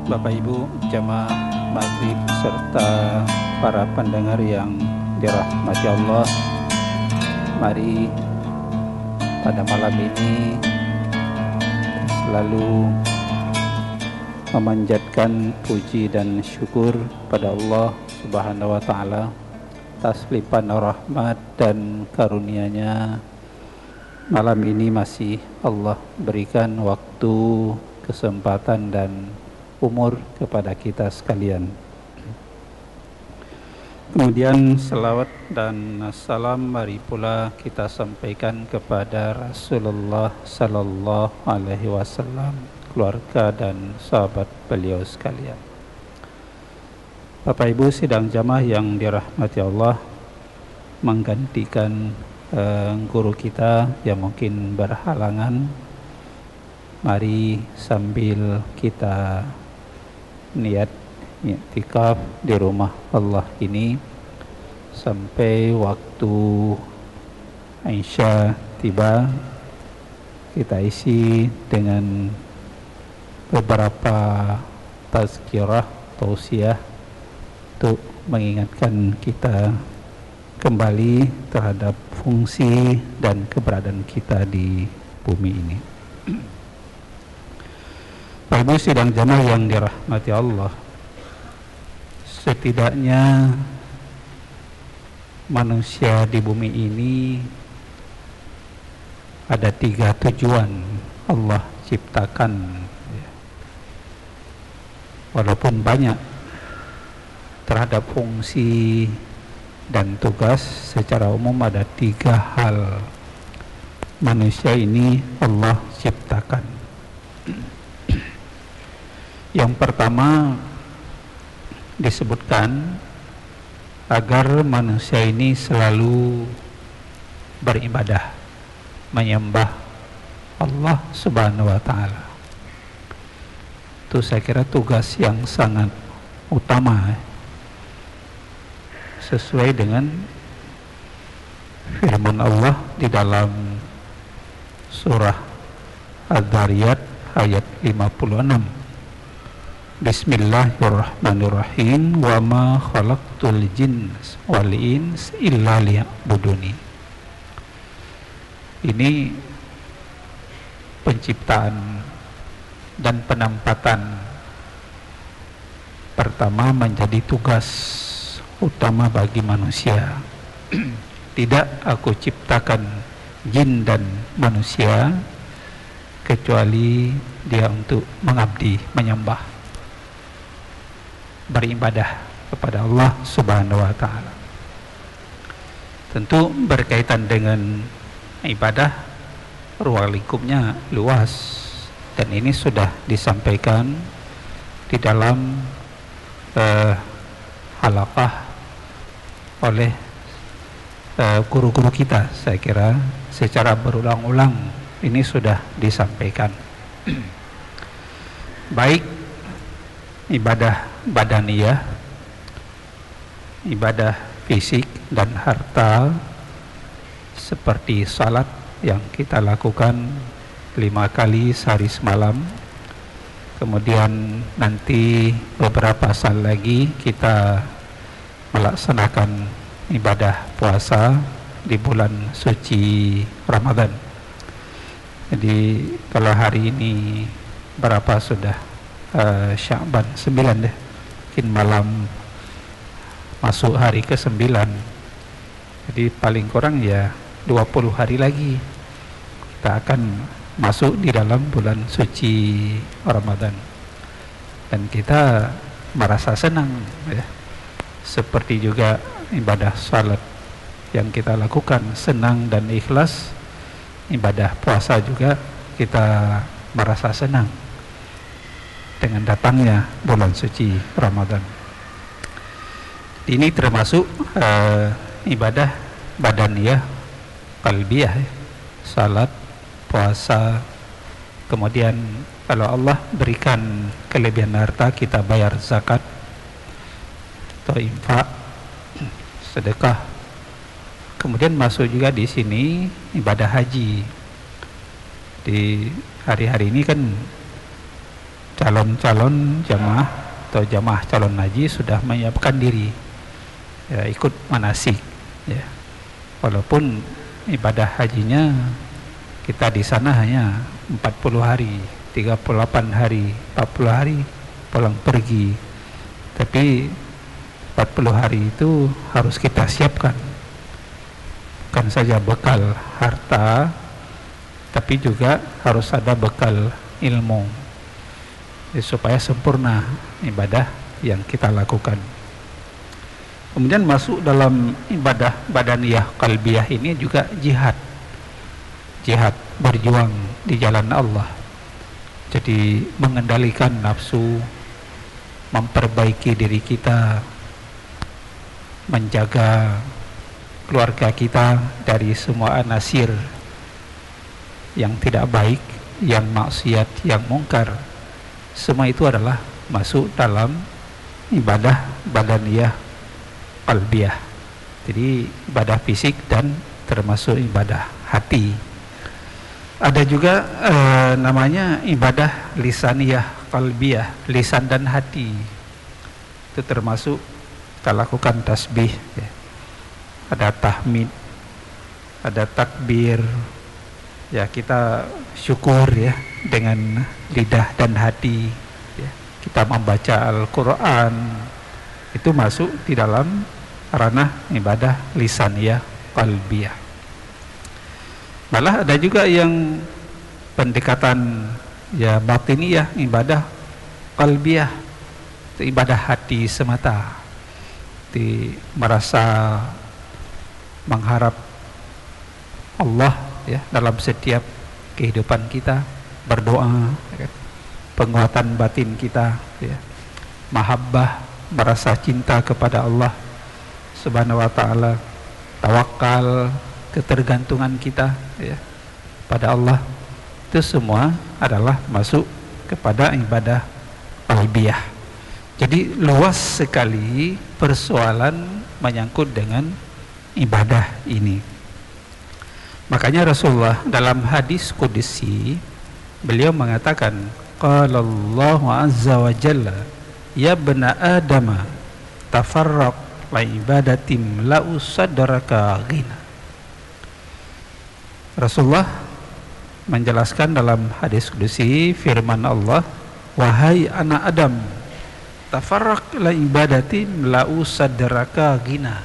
Bapak Ibu jamaah maghrib serta para pendengar yang dirahmati Allah, mari pada malam ini selalu memanjatkan puji dan syukur pada Allah Subhanahu wa Ta'ala atas limpahan rahmat dan karunia-Nya. Malam ini masih Allah berikan waktu, kesempatan dan umur kepada kita sekalian. Kemudian salawat dan salam mari pula kita sampaikan kepada Rasulullah sallallahu alaihi wasallam, keluarga dan sahabat beliau sekalian. Bapak Ibu sidang jamaah yang dirahmati Allah, menggantikan guru kita yang mungkin berhalangan, mari sambil kita niat i'tikaf di rumah Allah ini sampai waktu Isya tiba, kita isi dengan beberapa tazkirah, tausiah untuk mengingatkan kita kembali terhadap fungsi dan keberadaan kita di bumi ini. Bapak Ibu sidang jamaah yang dirahmati Allah, setidaknya manusia di bumi ini ada 3 tujuan Allah ciptakan. Walaupun banyak terhadap fungsi dan tugas, secara umum ada 3 hal manusia ini Allah ciptakan. Yang pertama disebutkan agar manusia ini selalu beribadah, menyembah Allah Subhanahu wa Ta'ala. Itu saya kira tugas yang sangat utama, sesuai dengan firman Allah di dalam surah Ad-Dhariyat ayat 56. Bismillahirrahmanirrahim. Wa ma khalaqtul jinna wal insa illa liya'buduni. Ini penciptaan dan penempatan pertama menjadi tugas utama bagi manusia. Tidak aku ciptakan jin dan manusia kecuali dia untuk mengabdi, menyembah, beribadah kepada Allah Subhanahu wa Ta'ala. Tentu berkaitan dengan ibadah, ruang lingkupnya luas, dan ini sudah disampaikan di dalam halaqah oleh guru-guru kita. Saya kira secara berulang-ulang ini sudah disampaikan. Baik ibadah badaniyah, ibadah fisik dan harta seperti salat yang kita lakukan 5 kali sehari semalam. Kemudian nanti beberapa saat lagi kita melaksanakan ibadah puasa di bulan suci Ramadan. Jadi kalau hari ini berapa sudah Sya'ban 9 deh, mungkin malam masuk hari ke-9, jadi paling kurang ya 20 hari lagi kita akan masuk di dalam bulan suci Ramadan, dan kita merasa senang ya. Seperti juga ibadah salat yang kita lakukan senang dan ikhlas, ibadah puasa juga kita merasa senang dengan datangnya bulan suci Ramadan. Ini termasuk ibadah badaniyah, qalbiyah, salat, puasa. Kemudian kalau Allah berikan kelebihan harta, kita bayar zakat atau infak, sedekah. Kemudian masuk juga di sini ibadah haji. Di hari-hari ini kan calon-calon jamaah atau jamaah calon haji sudah menyiapkan diri ya, ikut manasik ya. Walaupun ibadah hajinya kita di sana hanya 40 hari, 38 hari, 40 hari pulang pergi, tapi 40 hari itu harus kita siapkan, bukan saja bekal harta, tapi juga harus ada bekal ilmu ya, supaya sempurna ibadah yang kita lakukan. Kemudian masuk dalam ibadah badaniyah qalbiyah ini juga jihad berjuang di jalan Allah. Jadi mengendalikan nafsu, memperbaiki diri kita, menjaga keluarga kita dari semua anasir yang tidak baik, yang maksiat, yang mungkar. Semua itu adalah masuk dalam ibadah badaniyah qalbiyah. Jadi ibadah fisik dan termasuk ibadah hati. Ada juga namanya ibadah lisaniyah qalbiyah, lisan dan hati. Itu termasuk kita lakukan tasbih ya. Ada tahmid, ada takbir ya, kita syukur ya dengan lidah dan hati ya. Kita membaca Al-Quran, itu masuk di dalam ranah ibadah lisaniyah qalbiyah. Malah ada juga yang pendekatan ya batiniyah, ibadah qalbiyah, itu ibadah hati semata, merasa mengharap Allah ya dalam setiap kehidupan kita, berdoa ya, penguatan batin kita ya, mahabbah, merasa cinta kepada Allah Subhanahu wa ta'ala, tawakal, ketergantungan kita ya pada Allah. Itu semua adalah masuk kepada ibadah qalbiyah. Jadi luas sekali persoalan menyangkut dengan ibadah ini. Makanya Rasulullah dalam hadis qudsi beliau mengatakan, qala Allah azza wa jalla, ya bna adama tafarraq la ibadatim la usadraka ghina. Rasulullah menjelaskan dalam hadis qudsi firman Allah, wahai anak Adam, tafarraq la ibadatim la usadraka ghina.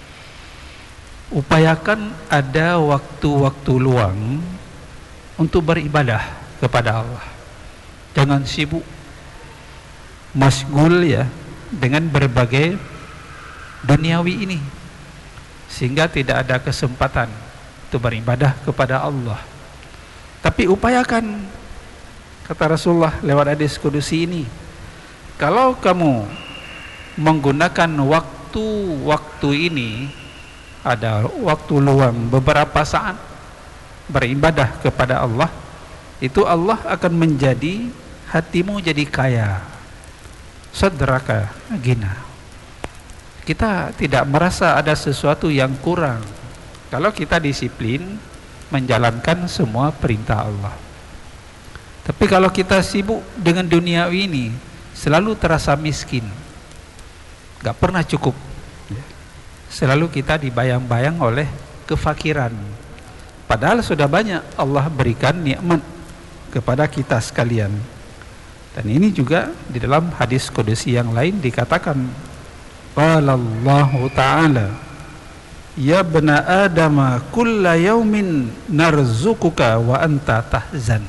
Upayakan ada waktu-waktu luang untuk beribadah kepada Allah. Jangan sibuk masgul ya dengan berbagai duniawi ini, sehingga tidak ada kesempatan untuk beribadah kepada Allah. Tapi upayakan, kata Rasulullah lewat hadis qudsi ini, kalau kamu menggunakan waktu-waktu ini, ada waktu luang beberapa saat beribadah kepada Allah, itu Allah akan menjadi hatimu jadi kaya, sadraka ghina. Kita tidak merasa ada sesuatu yang kurang kalau kita disiplin menjalankan semua perintah Allah. Tapi kalau kita sibuk dengan dunia ini, selalu terasa miskin, gak pernah cukup. Selalu kita dibayang-bayang oleh kefakiran, padahal sudah banyak Allah berikan nikmat kepada kita sekalian. Dan ini juga di dalam hadis qudsi yang lain dikatakan, qala Allah ta'ala, ya bna adama kulla yaumin narzukuka wa anta tahzan.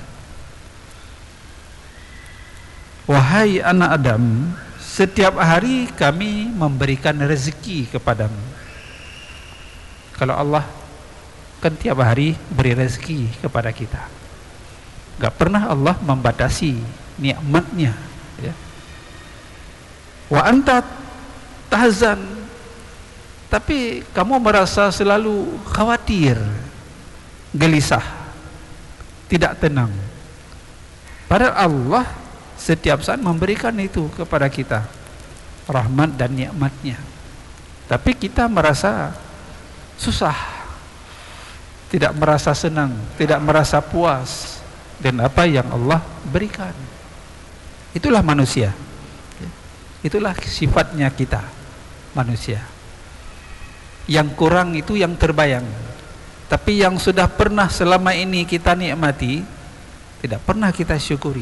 Wahai anak Adam, setiap hari kami memberikan rezeki kepadamu. Kalau Allah kan tiap hari beri rezeki kepada kita, gak pernah Allah membatasi nikmatnya ya. Wa anta tahzan, tapi kamu merasa selalu khawatir, gelisah, tidak tenang. Padahal Allah setiap saat memberikan itu kepada kita, rahmat dan nikmatnya. Tapi kita merasa susah, tidak merasa senang, tidak merasa puas dengan apa yang Allah berikan. Itulah manusia. Itulah sifatnya kita manusia. Yang kurang itu yang terbayang. Tapi yang sudah pernah selama ini kita nikmati, tidak pernah kita syukuri.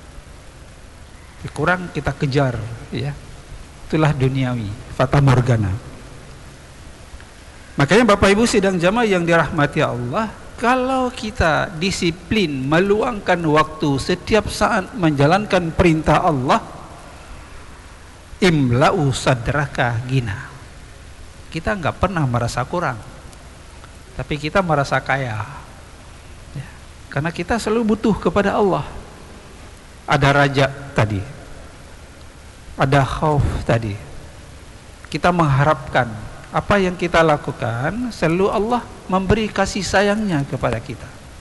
Kurang kita kejar, ya. Itulah duniawi, fata morgana. Makanya Bapak Ibu sidang jamaah yang dirahmati Allah, kalau kita disiplin meluangkan waktu setiap saat menjalankan perintah Allah, imla'u sadraka gina. Kita nggak pernah merasa kurang, tapi kita merasa kaya, ya. Karena kita selalu butuh kepada Allah. Ada raja tadi, ada khauf tadi. Kita mengharapkan apa yang kita lakukan selalu Allah memberi kasih sayangnya kepada kita.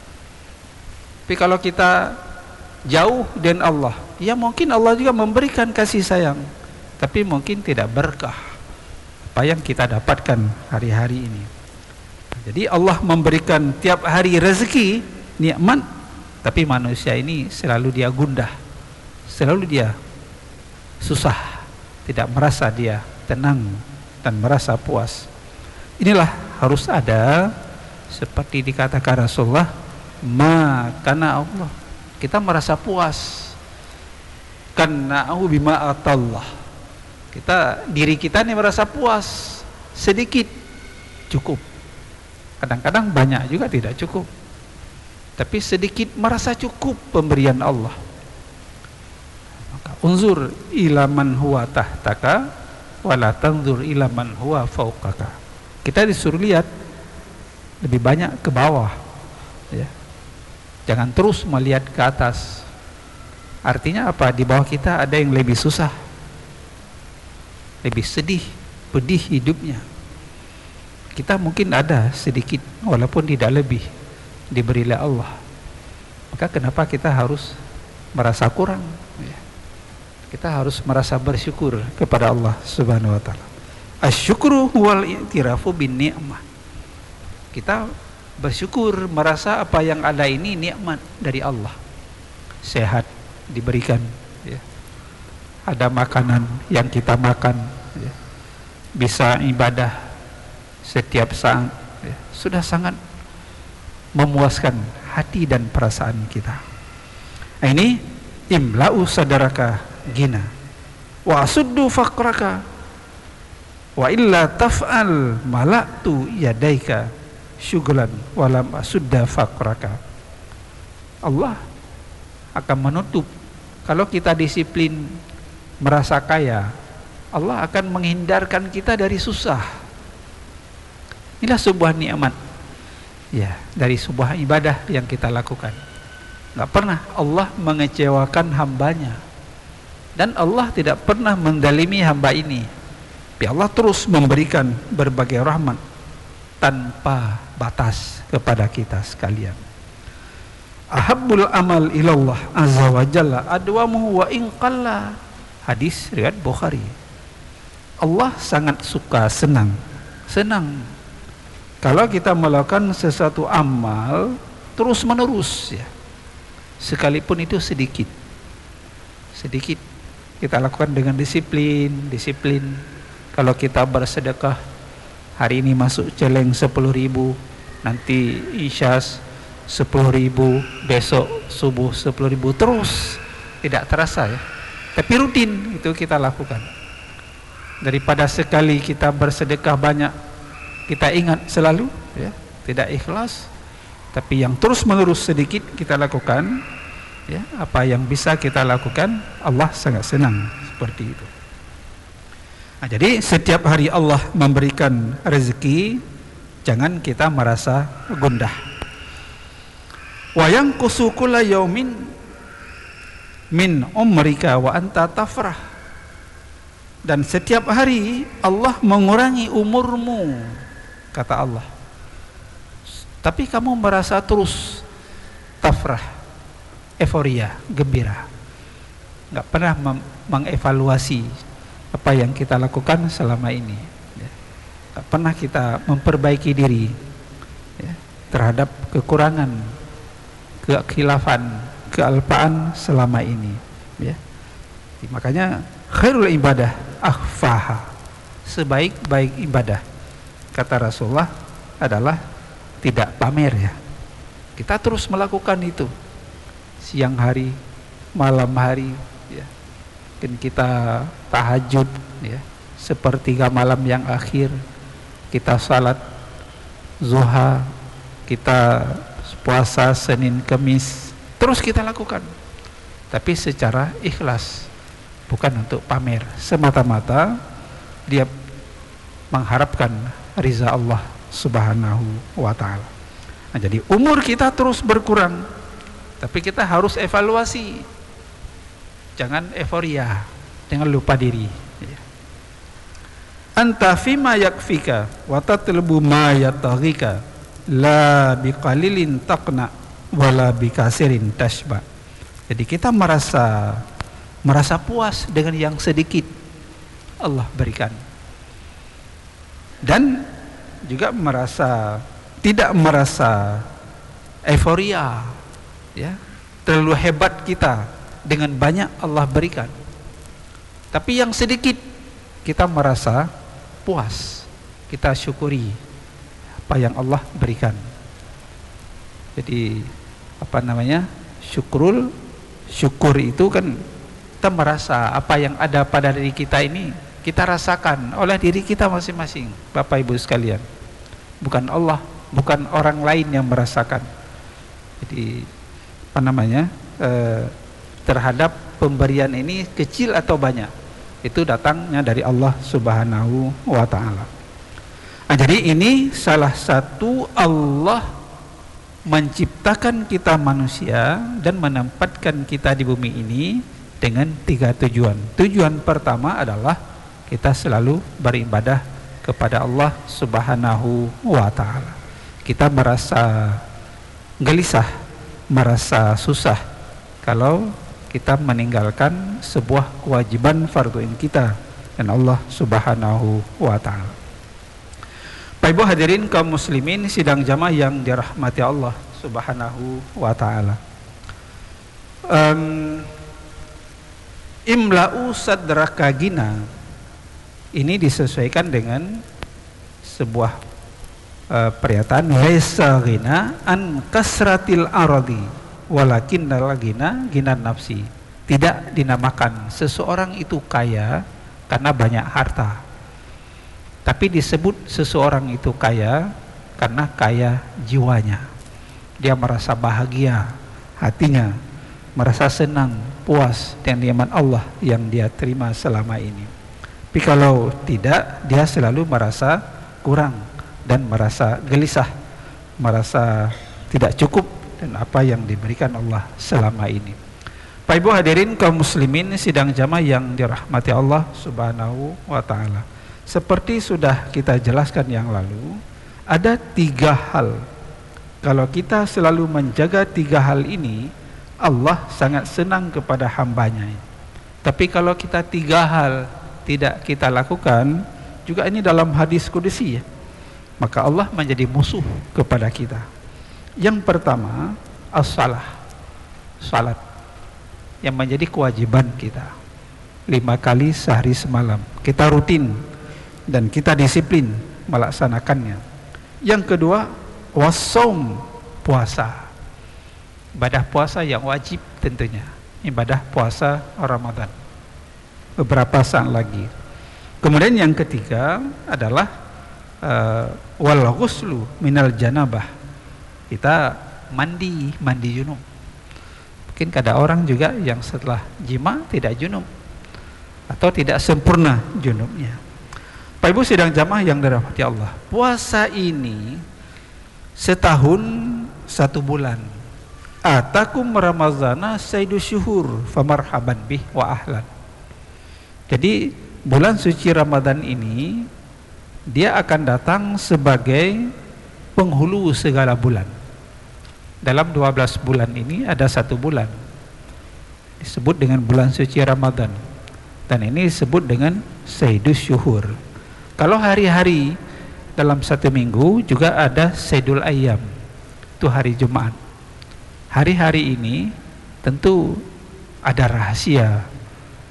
Tapi kalau kita jauh dari Allah, ya mungkin Allah juga memberikan kasih sayang, tapi mungkin tidak berkah apa yang kita dapatkan hari-hari ini. Jadi Allah memberikan tiap hari rezeki, nikmat, tapi manusia ini selalu dia gundah, selalu dia susah, tidak merasa dia tenang dan merasa puas. Inilah harus ada, seperti dikatakan Rasulullah, karena Allah kita merasa puas, karena bima atallah, diri kita ini merasa puas, sedikit cukup, kadang-kadang banyak juga tidak cukup, tapi sedikit merasa cukup pemberian Allah. Maka unzur ila man huwa tahtaka wala tanzur ila man huwa fawqaka. Kita disuruh lihat lebih banyak ke bawah, ya. Jangan terus melihat ke atas. Artinya apa? Di bawah kita ada yang lebih susah, lebih sedih, pedih hidupnya. Kita mungkin ada sedikit, walaupun tidak lebih, diberilah Allah. Maka kenapa kita harus merasa kurang, ya? Kita harus merasa bersyukur kepada Allah Subhanahu wa taala. Asyukru wal i'tirafu bin ni'mah. Kita bersyukur, merasa apa yang ada ini nikmat dari Allah. Sehat diberikan, ya. Ada makanan yang kita makan, ya. Bisa ibadah setiap saat, ya. Sudah sangat memuaskan hati dan perasaan kita. Nah, ini imla'u sadaraka gina wa asuddu faqraka wa illa taf'al mala'tu yadaika syughlan walam asudda faqraka. Allah akan menutup. Kalau kita disiplin merasa kaya, Allah akan menghindarkan kita dari susah. Inilah sebuah nikmat, ya, dari sebuah ibadah yang kita lakukan. Nggak pernah Allah mengecewakan hambanya, dan Allah tidak pernah mendalimi hamba ini. Tapi Allah terus memberikan berbagai rahmat tanpa batas kepada kita sekalian. Ahabbul amal ilallah azza wa jalla adwamuhu wa in qalla. Hadis riwayat Bukhari. Allah sangat suka, senang kalau kita melakukan sesuatu amal terus menerus, ya. Sekalipun itu sedikit kita lakukan dengan disiplin. Kalau kita bersedekah, hari ini masuk celeng 10.000, nanti isya 10.000, besok subuh 10.000, terus tidak terasa, ya. Tapi rutin itu kita lakukan. Daripada sekali kita bersedekah banyak, kita ingat selalu, ya, tidak ikhlas. Tapi yang terus menerus sedikit kita lakukan, ya, apa yang bisa kita lakukan, Allah sangat senang seperti itu. Nah, jadi setiap hari Allah memberikan rezeki, jangan kita merasa gundah. Wa yanqusu kulla yaumin min umrika wa anta tafrah. Dan setiap hari Allah mengurangi umurmu, kata Allah. Tapi kamu merasa terus tafrah, euforia, gembira. Nggak pernah mengevaluasi apa yang kita lakukan selama ini, ya. Nggak pernah kita memperbaiki diri, ya, terhadap kekurangan, kekhilafan, kealpaan selama ini, ya. Makanya khairul ibadah akhfaha, sebaik-baik ibadah kata Rasulullah adalah tidak pamer ya. Kita terus melakukan itu siang hari, malam hari ya. Mungkin kita tahajud ya, sepertiga malam yang akhir, kita salat zuha, kita puasa Senin Kemis, terus kita lakukan, tapi secara ikhlas, bukan untuk pamer, semata-mata dia mengharapkan ridha Allah Subhanahu wa ta'ala. Nah, jadi umur kita terus berkurang, tapi kita harus evaluasi, jangan euforia, jangan lupa diri. Anta fima yakfika wa tatlubu ma yataghika la biqalilin taqna wala bikasirin tashba. Jadi kita merasa puas dengan yang sedikit Allah berikan, dan juga tidak merasa euforia ya, terlalu hebat kita dengan banyak Allah berikan, tapi yang sedikit kita merasa puas, kita syukuri apa yang Allah berikan. Jadi syukur itu kan kita merasa apa yang ada pada diri kita ini kita rasakan oleh diri kita masing-masing, Bapak Ibu sekalian, bukan Allah, bukan orang lain yang merasakan. Jadi terhadap pemberian ini kecil atau banyak, itu datangnya dari Allah Subhanahu wa ta'ala. Nah, jadi ini salah satu Allah menciptakan kita manusia dan menempatkan kita di bumi ini dengan 3 tujuan. Tujuan pertama adalah kita selalu beribadah kepada Allah Subhanahu wa ta'ala. Kita merasa gelisah, merasa susah kalau kita meninggalkan sebuah kewajiban fardu ain kita dan Allah Subhanahu wa ta'ala. Bapak Ibu hadirin kaum muslimin sidang jamaah yang dirahmati Allah Subhanahu wa ta'ala. Imla'u sadraka gina ini disesuaikan dengan sebuah pernyataan, laisa ghina an kasratil aradi walakinnal ghina nafsi. Tidak dinamakan seseorang itu kaya karena banyak harta, tapi disebut seseorang itu kaya karena kaya jiwanya. Dia merasa bahagia hatinya, merasa senang, puas dengan nikmat Allah yang dia terima selama ini. Tapi kalau tidak, dia selalu merasa kurang dan merasa gelisah, merasa tidak cukup dan apa yang diberikan Allah selama ini. Bapak Ibu hadirin kaum muslimin sidang jamaah yang dirahmati Allah Subhanahu wa ta'ala. Seperti sudah kita jelaskan yang lalu, ada 3 hal. Kalau kita selalu menjaga 3 hal ini, Allah sangat senang kepada hambanya. Tapi kalau kita 3 hal tidak kita lakukan, juga ini dalam hadis qudsi ya, maka Allah menjadi musuh kepada kita. Yang pertama, salat yang menjadi kewajiban kita 5 kali sehari semalam, kita rutin dan kita disiplin melaksanakannya. Yang kedua, wassaum, puasa, ibadah puasa yang wajib tentunya, ibadah puasa Ramadan beberapa saat lagi. Kemudian yang ketiga adalah wal ghuslu minal janabah, kita mandi junub. Mungkin ada orang juga yang setelah jima tidak junub atau tidak sempurna junubnya. Pak Ibu sidang jamaah yang dirahmati Allah, puasa ini setahun 1 bulan. Atakum Ramazana sayyidu syuhur famarhaban bih wa ahlan. Jadi bulan suci Ramadan ini dia akan datang sebagai penghulu segala bulan. Dalam 12 bulan ini ada 1 bulan disebut dengan bulan suci Ramadan, dan ini disebut dengan Sayyidus Syuhur. Kalau hari-hari dalam 1 minggu juga ada Sayyidul Ayyam, itu hari Jumat. Hari-hari ini tentu ada rahasia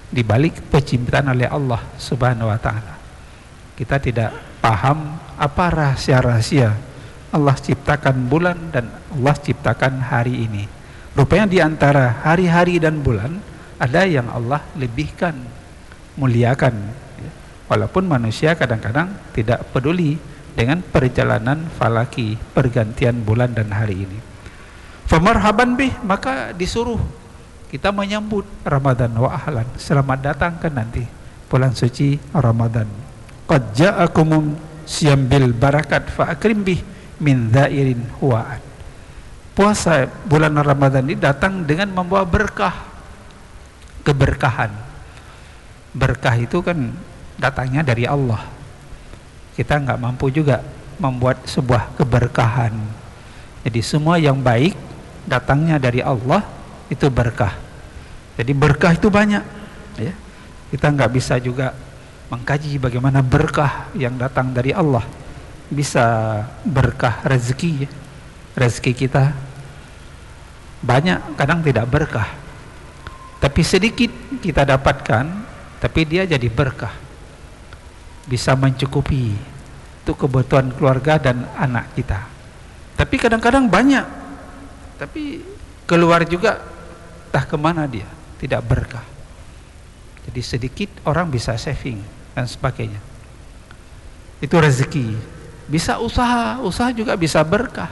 di balik penciptaan oleh Allah Subhanahu wa taala. Kita tidak paham apa rahasia-rahasia Allah ciptakan bulan dan Allah ciptakan hari ini. Rupanya di antara hari-hari dan bulan ada yang Allah lebihkan, muliakan. Walaupun manusia kadang-kadang tidak peduli dengan perjalanan falaki, pergantian bulan dan hari ini. Famarhaban bih, maka disuruh kita menyambut Ramadan wa ahlan. Selamat datang ke nanti bulan suci Ramadan. Qad ja'akum siyam bil barakat fa akrim bih min dhairin huwa'an. Puasa bulan Ramadan ini datang dengan membawa berkah, keberkahan. Berkah itu kan datangnya dari Allah. Kita nggak mampu juga membuat sebuah keberkahan. Jadi semua yang baik datangnya dari Allah, itu berkah. Jadi berkah itu banyak, ya. Kita nggak bisa juga mengkaji bagaimana berkah yang datang dari Allah. Bisa berkah rezeki, ya. Rezeki kita banyak, kadang tidak berkah. Tapi sedikit kita dapatkan, tapi dia jadi berkah. Bisa mencukupi untuk kebutuhan keluarga dan anak kita. Tapi kadang-kadang banyak, tapi keluar juga entah kemana dia, tidak berkah. Jadi sedikit orang bisa saving dan sebagainya. Itu rezeki. Bisa usaha, usaha juga bisa berkah.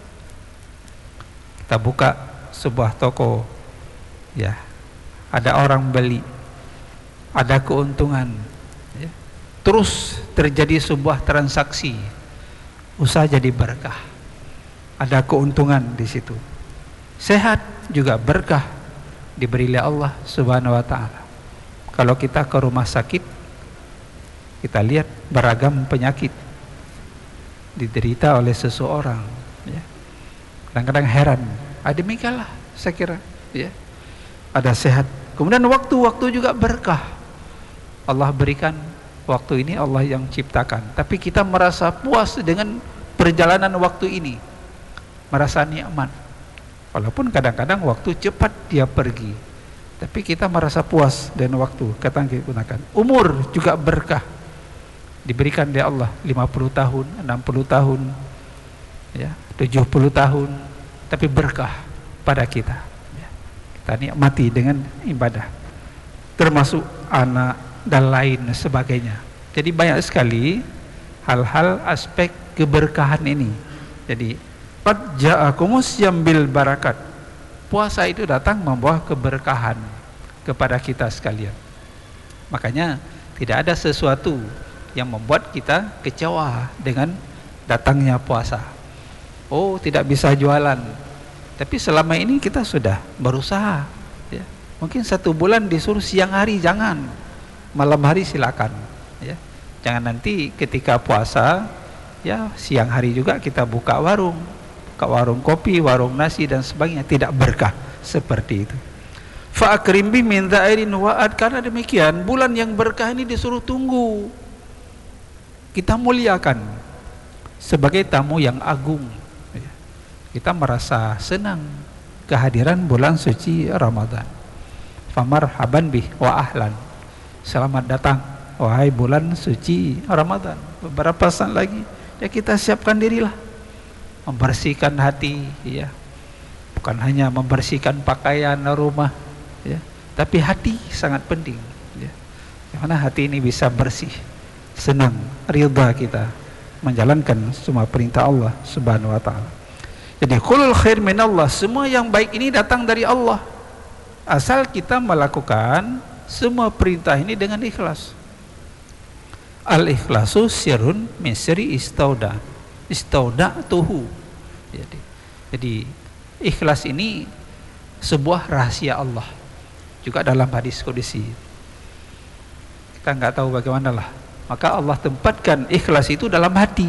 Kita buka sebuah toko, ya, ada orang beli, ada keuntungan, ya. Terus terjadi sebuah transaksi, usaha jadi berkah, ada keuntungan di situ. Sehat juga berkah, diberi oleh Allah Subhanahu wa taala. Kalau kita ke rumah sakit, kita lihat beragam penyakit diderita oleh seseorang, ya. Kadang-kadang heran, demikianlah saya kira, ya. Ada sehat, kemudian waktu-waktu juga berkah. Allah berikan waktu ini, Allah yang ciptakan, tapi kita merasa puas dengan perjalanan waktu ini, merasa nikmat. Walaupun kadang-kadang waktu cepat dia pergi, tapi kita merasa puas dengan waktu kita gunakan. Umur juga berkah, diberikan oleh Allah 50 tahun, 60 tahun, ya, 70 tahun, tapi berkah pada kita, ya. Kita nikmati dengan ibadah, termasuk anak dan lain sebagainya. Jadi banyak sekali hal-hal aspek keberkahan ini. Jadi qad ja'akumus yambil barakat. Puasa itu datang membawa keberkahan kepada kita sekalian. Makanya tidak ada sesuatu yang membuat kita kecewa dengan datangnya puasa. Oh, tidak bisa jualan. Tapi selama ini kita sudah berusaha, ya. Mungkin 1 bulan disuruh siang hari jangan, malam hari silakan, ya. Jangan nanti ketika puasa, ya, siang hari juga kita buka warung kopi, warung nasi dan sebagainya, tidak berkah seperti itu. Fa akrim bi min dhairin wa'ad. Karena demikian bulan yang berkah ini disuruh tunggu, kita muliakan sebagai tamu yang agung, ya. Kita merasa senang kehadiran bulan suci Ramadan. Famarhaban bih wa ahlan. Selamat datang wahai bulan suci Ramadan. Beberapa saat lagi, ya, kita siapkan dirilah, membersihkan hati, ya. Bukan hanya membersihkan pakaian rumah, ya, tapi hati sangat penting, ya. Bagaimana hati ini bisa bersih, senang, ridha kita menjalankan semua perintah Allah Subhanahu wa taala. Jadi kulul khair minallah, semua yang baik ini datang dari Allah, asal kita melakukan semua perintah ini dengan ikhlas. Al-ikhlasu sirrun min sirri istauda'tuhu. Jadi ikhlas ini sebuah rahasia Allah. Juga dalam hadis qudsi, kita nggak tahu bagaimanalah, maka Allah tempatkan ikhlas itu dalam hati.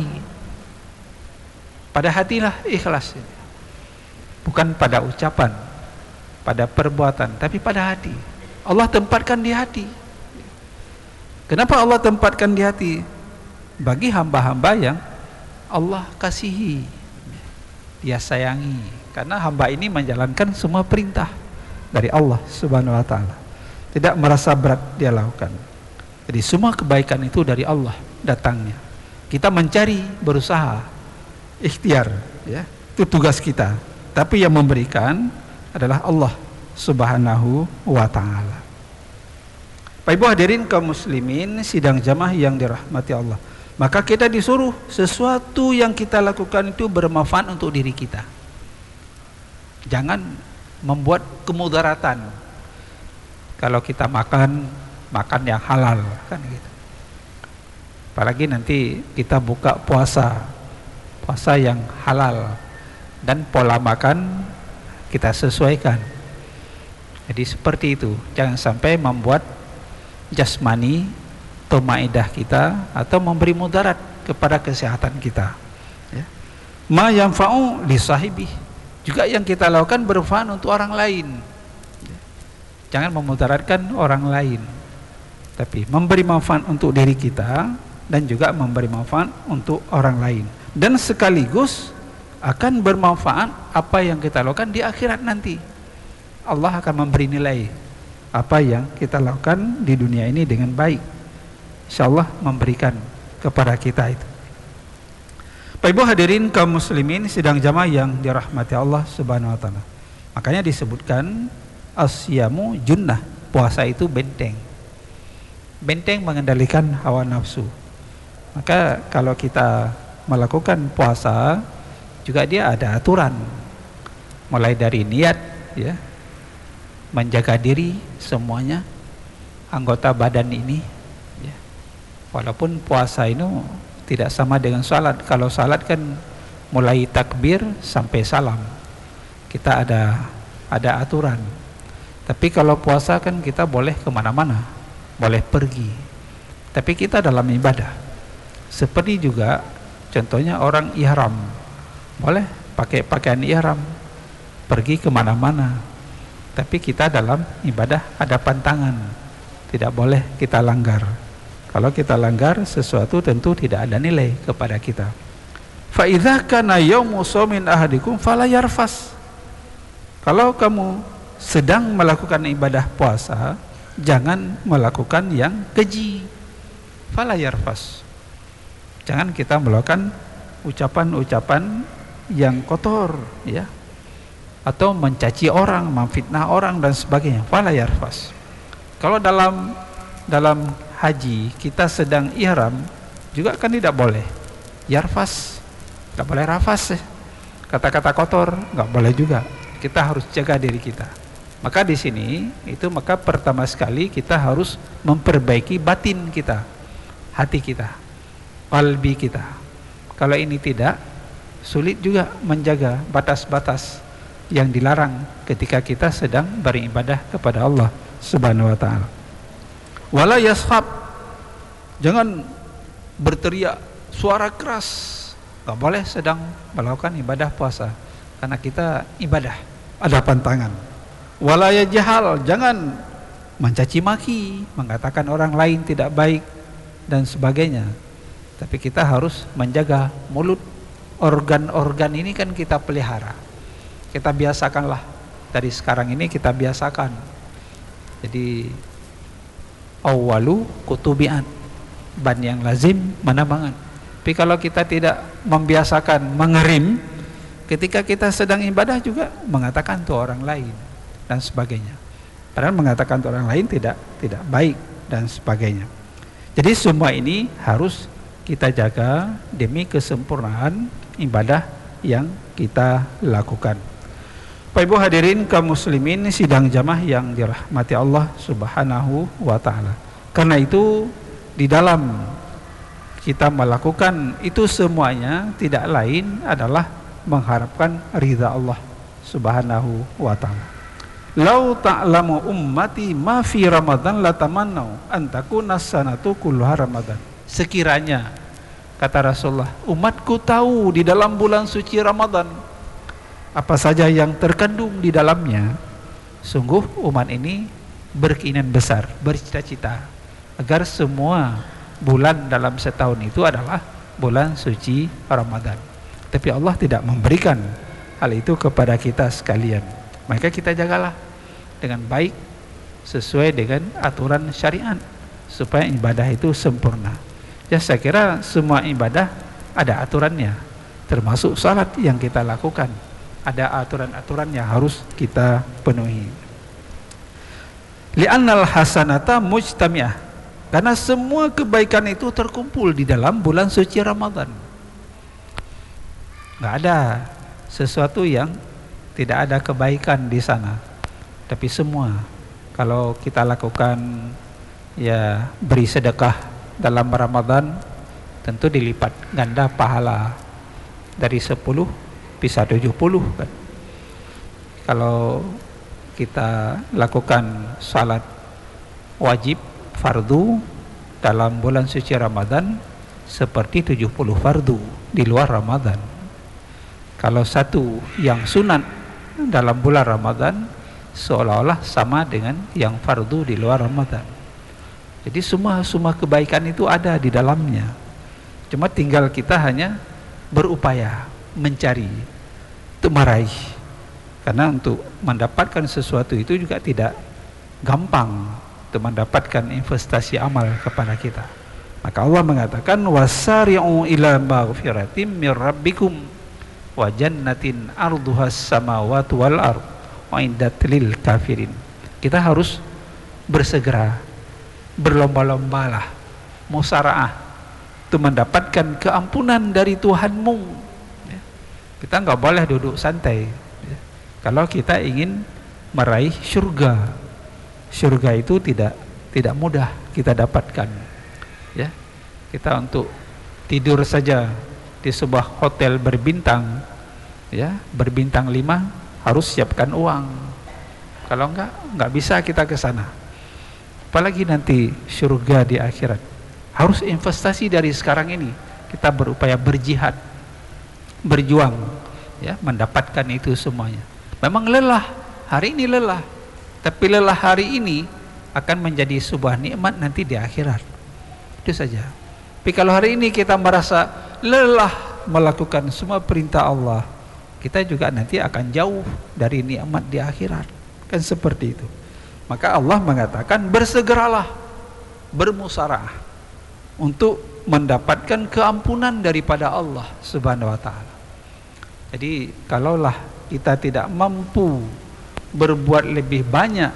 Pada hatilah ikhlas, bukan pada ucapan, pada perbuatan, tapi pada hati. Allah tempatkan di hati. Kenapa Allah tempatkan di hati? Bagi hamba-hamba yang Allah kasihi, Dia sayangi, karena hamba ini menjalankan semua perintah dari Allah Subhanahu wa taala. tidak merasa berat dia lakukan. Jadi semua kebaikan itu dari Allah datangnya. Kita mencari, berusaha, ikhtiar, ya, itu tugas kita. Tapi yang memberikan adalah Allah Subhanahu wa ta'ala. Bapak Ibu hadirin kaum muslimin sidang jamaah yang dirahmati Allah, maka kita disuruh sesuatu yang kita lakukan itu bermanfaat untuk diri kita. Jangan membuat kemudaratan. Kalau kita makan yang halal kan gitu. Apalagi nanti kita buka puasa yang halal dan pola makan kita sesuaikan. Jadi seperti itu, jangan sampai membuat jasmani atau maidah kita atau memberi mudarat kepada kesehatan kita, ya. Ma yanfa'u li sahibi, juga yang kita lakukan bermanfaat untuk orang lain. Jangan memudaratkan orang lain, tapi memberi manfaat untuk diri kita dan juga memberi manfaat untuk orang lain, dan sekaligus akan bermanfaat apa yang kita lakukan di akhirat nanti. Allah akan memberi nilai apa yang kita lakukan di dunia ini dengan baik. InsyaAllah memberikan kepada kita itu. Bapak Ibu hadirin kaum muslimin sidang jamaah yang dirahmati Allah Subhanahu wa ta'ala, makanya disebutkan asyamu junnah, puasa itu benteng mengendalikan hawa nafsu. Maka kalau kita melakukan puasa juga dia ada aturan, mulai dari niat, ya, menjaga diri semuanya anggota badan ini, ya. Walaupun puasa ini tidak sama dengan salat. Kalau salat kan mulai takbir sampai salam kita ada aturan. Tapi kalau puasa kan kita boleh kemana-mana, boleh pergi, tapi kita dalam ibadah. Seperti juga contohnya orang ihram, boleh pakai pakaian ihram pergi kemana-mana, tapi kita dalam ibadah ada pantangan, tidak boleh kita langgar. Kalau kita langgar sesuatu tentu tidak ada nilai kepada kita. Fa idza kana yaumu shaumin ahadikum fala yarfas. Kalau kamu sedang melakukan ibadah puasa, jangan melakukan yang keji. Fala yarfas. Jangan kita melakukan ucapan-ucapan yang kotor, ya, atau mencaci orang, memfitnah orang dan sebagainya. Fala yarfas. Kalau dalam haji kita sedang ihram juga kan tidak boleh yarfas, tidak boleh rafas, kata-kata kotor nggak boleh juga. Kita harus jaga diri kita. Maka di sini itu maka pertama sekali kita harus memperbaiki batin kita, hati kita, qalbi kita. Kalau ini tidak, sulit juga menjaga batas-batas yang dilarang ketika kita sedang beribadah kepada Allah Subhanahu wa ta'ala. Wala yashab, jangan berteriak suara keras, nggak boleh sedang melakukan ibadah puasa, karena kita ibadah ada pantangan. Wala yajhal, jangan mencaci maki, mengatakan orang lain tidak baik dan sebagainya. Tapi kita harus menjaga mulut. Organ-organ ini kan kita pelihara, kita biasakanlah dari sekarang ini, kita biasakan. Jadi awalu kutubian, ban yang lazim mana banget. Tapi kalau kita tidak membiasakan mengerim ketika kita sedang ibadah, juga mengatakan itu orang lain dan sebagainya. Padahal mengatakan itu orang lain tidak baik dan sebagainya. Jadi semua ini harus kita jaga demi kesempurnaan ibadah yang kita lakukan. Bapak Ibu hadirin kaum muslimin sidang jamaah yang dirahmati Allah Subhanahu wa ta'ala. Karena itu di dalam kita melakukan itu semuanya tidak lain adalah mengharapkan ridha Allah Subhanahu wa ta'ala. Lau ta'lamu ummati ma fi Ramadan latamannau an takuna sanatu kulluha Ramadan. Sekiranya, kata Rasulullah, umatku tahu di dalam bulan suci Ramadan apa saja yang terkandung di dalamnya, sungguh umat ini berkeinginan besar, bercita-cita agar semua bulan dalam setahun itu adalah bulan suci Ramadan. Tapi Allah tidak memberikan hal itu kepada kita sekalian. Maka kita jagalah dengan baik sesuai dengan aturan syariat supaya ibadah itu sempurna. Ya, saya kira semua ibadah ada aturannya, termasuk salat yang kita lakukan ada aturan-aturan yang harus kita penuhi. Li'annal hasanata mujtami'ah, karena semua kebaikan itu terkumpul di dalam bulan suci Ramadan. Nggak ada sesuatu yang tidak ada kebaikan di sana, tapi semua kalau kita lakukan, ya, beri sedekah dalam Ramadan, tentu dilipat ganda pahala, dari 10 bisa 70 kan. Kalau kita lakukan salat wajib fardu dalam bulan suci Ramadan seperti 70 fardu di luar Ramadan. Kalau satu yang sunat dalam bulan Ramadan seolah-olah sama dengan yang fardu di luar Ramadan. Jadi semua kebaikan itu ada di dalamnya. Cuma tinggal kita hanya berupaya mencari, untuk meraih. Karena untuk mendapatkan sesuatu itu juga tidak gampang, untuk mendapatkan investasi amal kepada kita. Maka Allah mengatakan wasari'u ila maghfiratim mir rabbikum wa jannatin arduhas samawati wal ard wa iddat lil kafirin. Kita harus bersegera, berlomba-lombalah, musaraah untuk mendapatkan keampunan dari Tuhanmu. Kita nggak boleh duduk santai. Kalau kita ingin meraih surga, surga itu tidak mudah kita dapatkan. Ya, kita untuk tidur saja di sebuah hotel berbintang, ya, berbintang 5 harus siapkan uang. Kalau nggak bisa kita ke sana. Apalagi nanti surga di akhirat. Harus investasi dari sekarang ini. Kita berupaya berjihad, berjuang, ya, mendapatkan itu semuanya. Memang lelah, hari ini lelah, tapi lelah hari ini akan menjadi sebuah nikmat nanti di akhirat. Itu saja. Tapi kalau hari ini kita merasa lelah melakukan semua perintah Allah, kita juga nanti akan jauh dari nikmat di akhirat. Kan seperti itu. Maka Allah mengatakan bersegeralah, bermusyawarah untuk mendapatkan keampunan daripada Allah Subhanahu wa taala. Jadi kalaulah kita tidak mampu berbuat lebih banyak,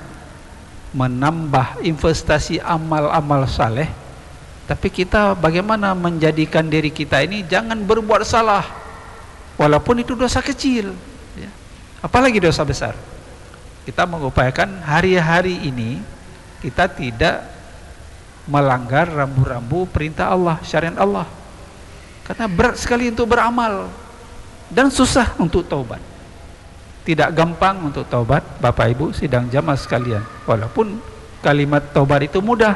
menambah investasi amal-amal saleh, tapi kita bagaimana menjadikan diri kita ini jangan berbuat salah, walaupun itu dosa kecil, ya. Apalagi dosa besar. Kita mengupayakan hari-hari ini kita tidak melanggar rambu-rambu perintah Allah, syariat Allah, karena berat sekali untuk beramal dan susah untuk taubat. Tidak gampang untuk taubat, Bapak Ibu sidang jamaah sekalian. Walaupun kalimat taubat itu mudah,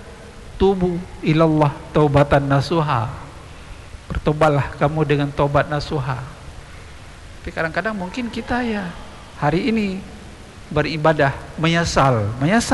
tubu ilallah taubatan nasuha, bertobatlah kamu dengan taubat nasuha. Tapi kadang-kadang mungkin kita, ya, hari ini beribadah menyesal,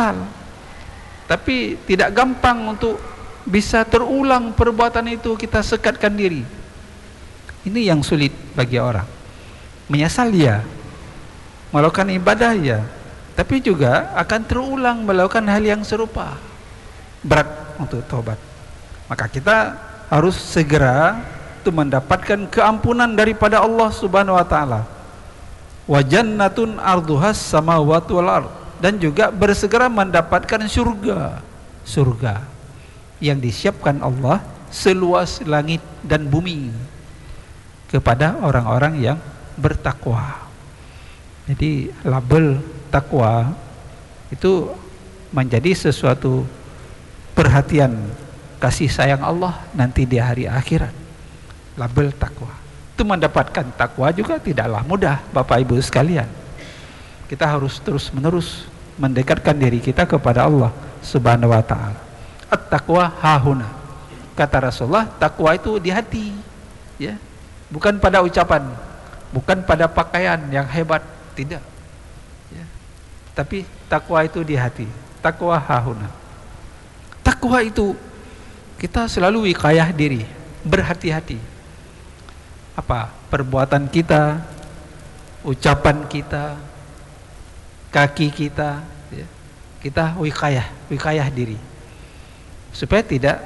tapi tidak gampang untuk bisa terulang perbuatan itu. Kita sekatkan diri. Ini yang sulit bagi orang. Menyesal, ya, melakukan ibadah, ya, tapi juga akan terulang melakukan hal yang serupa. Berat untuk taubat. Maka kita harus segera untuk mendapatkan keampunan daripada Allah Subhanahu wa taala. Wa jannatun arduhas samawati wal ard, dan juga bersegera mendapatkan surga yang disiapkan Allah seluas langit dan bumi kepada orang-orang yang bertakwa. Jadi label takwa itu menjadi sesuatu perhatian kasih sayang Allah nanti di hari akhirat. Label takwa. Itu mendapatkan takwa juga tidaklah mudah, Bapak Ibu sekalian. Kita harus terus-menerus mendekatkan diri kita kepada Allah Subhanahu wa taala. At-taqwa hahuna. Kata Rasulullah, takwa itu di hati, ya. Bukan pada ucapan, bukan pada pakaian yang hebat, tidak. Ya. Tapi takwa itu di hati. Takwa hahuna. Takwa itu kita selalu wiqayah diri, berhati-hati. Apa? Perbuatan kita, ucapan kita, kaki kita, ya, Kita wikayah diri supaya tidak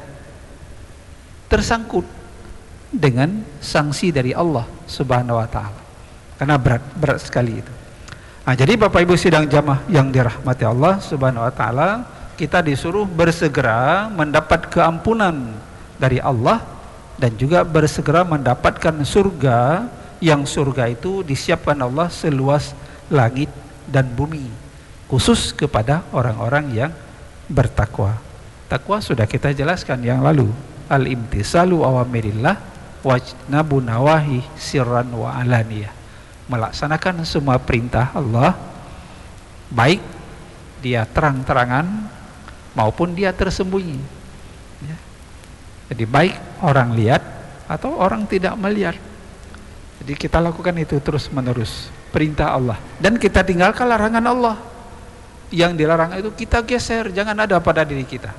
tersangkut dengan sanksi dari Allah Subhanahu wa taala. Karena berat sekali itu. Nah, jadi Bapak Ibu sidang jamaah yang dirahmati Allah Subhanahu wa taala, kita disuruh bersegera mendapat keampunan dari Allah dan juga bersegera mendapatkan surga, yang surga itu disiapkan Allah seluas langit dan bumi, khusus kepada orang-orang yang bertakwa. Takwa sudah kita jelaskan yang lalu, al-imtisalu awamirillah wajnabu nawahi sirran wa alaniyah, melaksanakan semua perintah Allah, baik dia terang-terangan maupun dia tersembunyi, ya. Jadi baik orang lihat atau orang tidak melihat. Jadi kita lakukan itu terus menerus, perintah Allah, dan kita tinggalkan larangan Allah. Yang dilarang itu kita geser, jangan ada pada diri kita.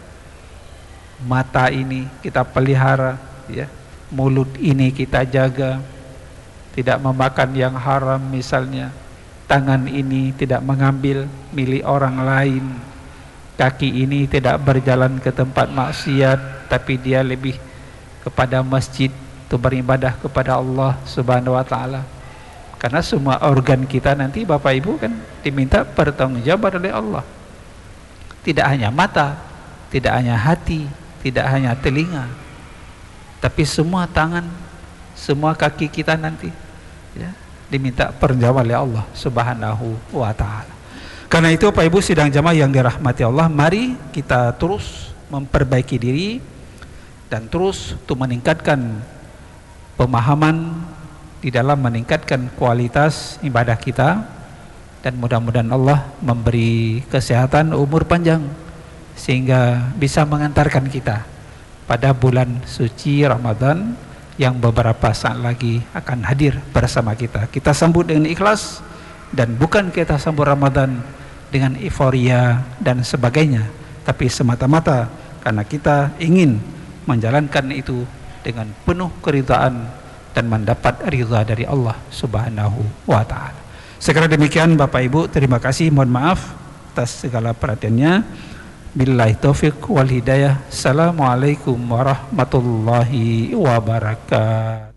Mata ini kita pelihara, ya. Mulut ini kita jaga, tidak memakan yang haram misalnya. Tangan ini tidak mengambil milik orang lain. Kaki ini tidak berjalan ke tempat maksiat, tapi dia lebih kepada masjid untuk beribadah kepada Allah Subhanahu wa taala. Karena semua organ kita nanti Bapak Ibu kan diminta pertanggungjawaban oleh Allah. Tidak hanya mata, tidak hanya hati, tidak hanya telinga, tapi semua tangan, semua kaki kita nanti, ya, diminta pertanggungjawaban oleh Allah Subhanahu wa taala. Karena itu Bapak Ibu sidang jamaah yang dirahmati Allah, mari kita terus memperbaiki diri dan terus untuk meningkatkan pemahaman di dalam meningkatkan kualitas ibadah kita, dan mudah-mudahan Allah memberi kesehatan, umur panjang, sehingga bisa mengantarkan kita pada bulan suci Ramadan yang beberapa saat lagi akan hadir bersama kita. Kita sambut dengan ikhlas, dan bukan kita sambut Ramadan dengan euforia dan sebagainya, tapi semata-mata karena kita ingin menjalankan itu dengan penuh keridhaan dan mendapat ridha dari Allah Subhanahu wa taala. Sekira demikian Bapak Ibu, terima kasih, mohon maaf atas segala perhatiannya. Billahi taufiq wal hidayah. Assalamualaikum warahmatullahi wabarakatuh.